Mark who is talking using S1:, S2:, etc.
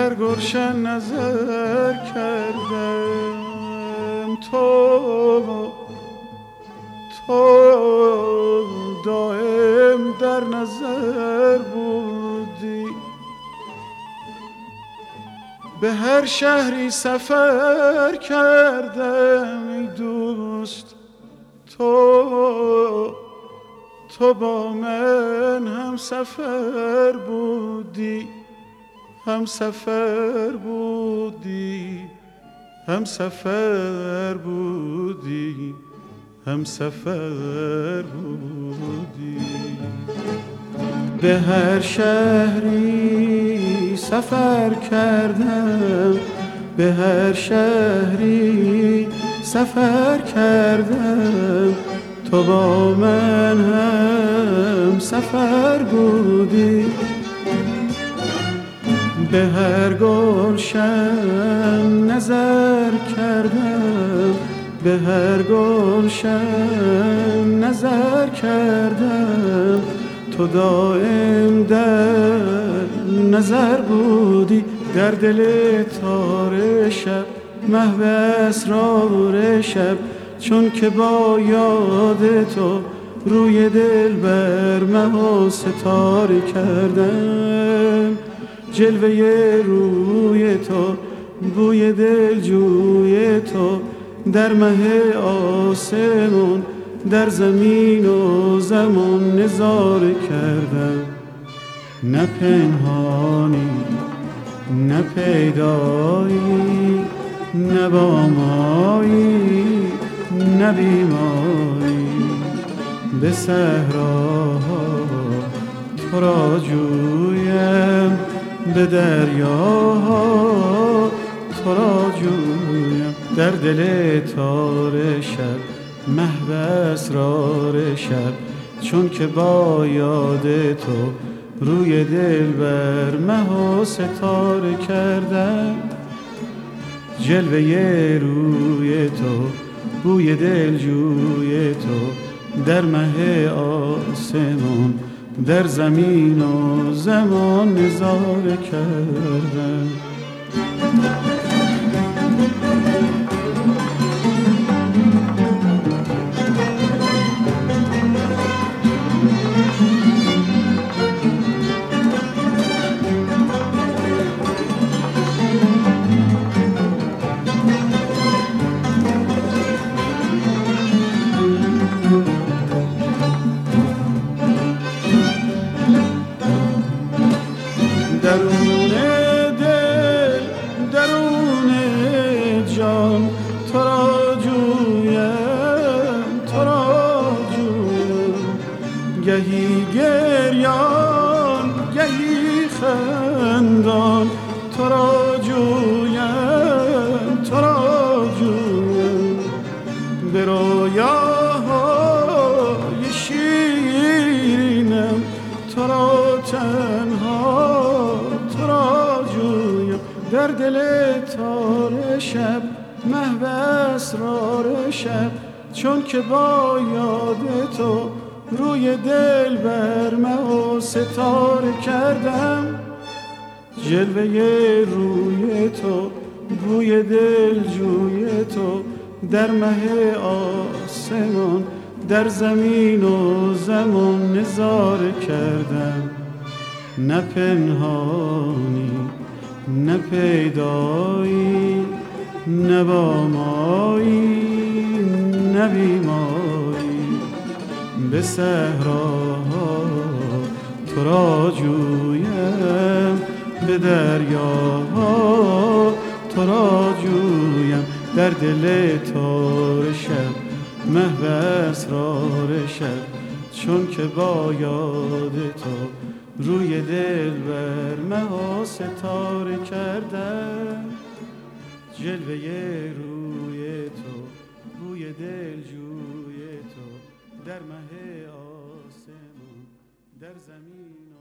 S1: هر گلشن نظر کردم، تو دائم در نظر بودی. به هر شهری سفر کردم ای دوست، تو با من هم سفر بودی، هم سفر بودی، هم سفر بودی، هم سفر بودی. به هر شهری سفر کردم، به هر شهری سفر کردم، تو با من هم سفر بودی. به هر گلشن نظر کردم، به هر گلشن نظر کردم، تو دائم در نظر بودی. در دل تار شب محو اسرار شب، چون که با یاد تو روی دل بر مه و ستاره کردم. جلوه روی تو، بوی دل جوی تو، در مه آسمون، در زمین و زمان نظاره کردم. نه پنهانی نه پیدایی، نه با مایی نه بیماری. به صحراها تو را جویم، به دریاها تو را جویم. در دل تار شب محو اسرار شب، چون که با یاد تو روی دل بر مه و ستاره کردم. جلوه روی تو، بوی دل جوی تو، در مه آسمان، در زمین و زمان نظاره کردم. درون دل، درون جان، تو را جویم، تو را جویم. گهی گریان گهی خندان، تو را جویم، تو را جویم. به رویاهای شیرینم تو را تنها، تو را جویم. در دل تار شب محو اسرار شب، چون که با یاد تو روی دل بر مه و ستاره کردم. جلوه روی تو، بوی دل جوی تو، در مه آسمان، در زمین و زمان نظاره کردم. نه پنهانی نه پیدایی، نه با مایی نه بیماری. به صحراها تو را جویم، به دریاها تو را جویم. در دل تار شب محو اسرار شب، چون که با یاد تو روی دل بر مه و ستاره کردم. جلوه روی تو، بوی دل جوی تو، در مه آسمان، در زمین